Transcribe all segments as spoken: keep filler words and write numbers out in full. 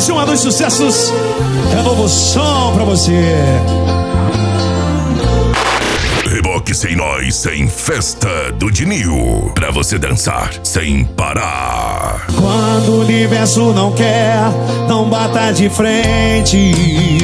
Mais uma dos sucessos. É novo som pra você. Reboque Sem Nós, sem festa do Dinil. Pra você dançar sem parar. Quando o universo não quer, não bata de frente.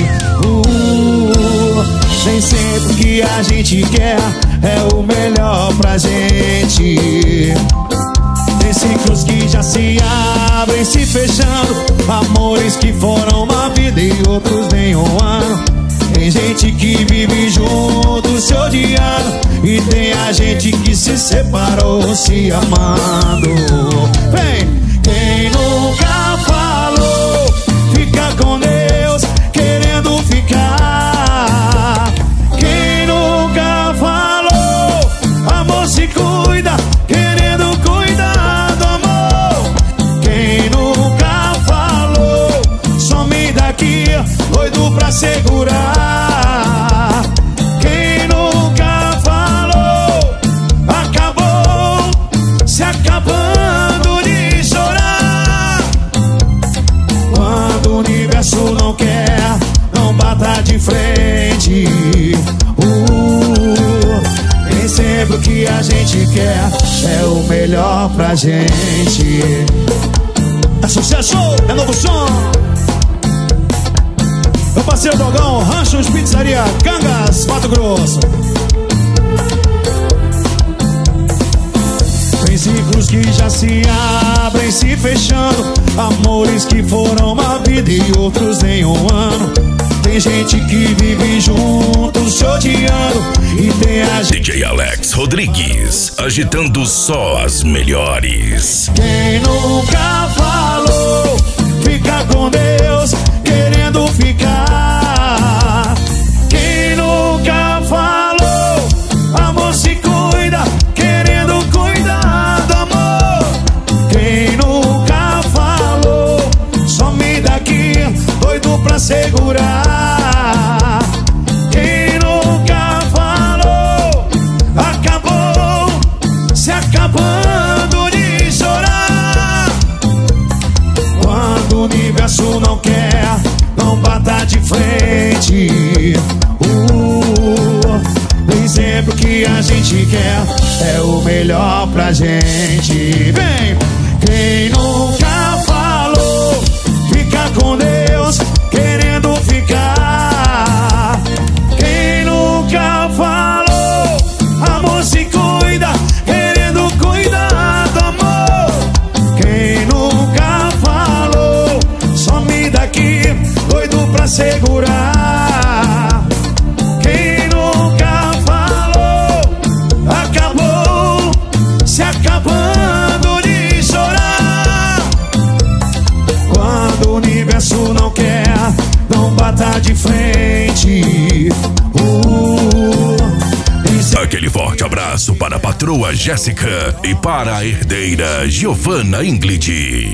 uh, Nem sempre o que a gente quer é o melhor pra gente. Tem ciclos que já se abrem, se fechando. Amores que foram uma vida e outros nem um ano. Tem gente que vive junto se odiando, e tem a gente que se separou se amando. Vem! Quem nunca falou, fica com Deus, querendo ficar. Quem nunca falou, amor se cuida, querendo cuidar do amor. Quem nunca falou, some daqui, doido pra segurar. Quem nunca falou, acabou se acabando de chorar. Quando o universo não quer, não bata de frente. uh, Nem sempre o que a gente quer é o melhor pra gente. É sucesso, é novo som. Meu parceiro Dogão, Ranchos Pizzaria, Cangas, Mato Grosso. Tem ciclos que já se abrem, se fechando. Amores que foram uma vida e outros nem um ano. Tem gente que vive junto, se odiando, e tem a gente... D J Alex Rodrigues, agitando só as melhores. Quem nunca falou, fica com Deus, querendo ficar. Quem nunca falou, amor se cuida, querendo cuidar do amor. Quem nunca falou, some daqui, doido pra segurar. Quem nunca falou, acabou se acabando de chorar. Quando o universo não quer, não bata de frente. uh, Nem sempre o que a gente quer é o melhor pra gente. Vem! Quem nunca falou, fica com Deus, querendo ficar. Quem nunca falou, amor se cuida, querendo cuidar do amor. Quem nunca falou, some daqui, doido pra segurar. Quem nunca falou, acabou se acabando de chorar. Quando o universo não quer, não bata de frente. uh, Aquele forte abraço para a patroa Jéssica e para a herdeira Giovanna Ingrid.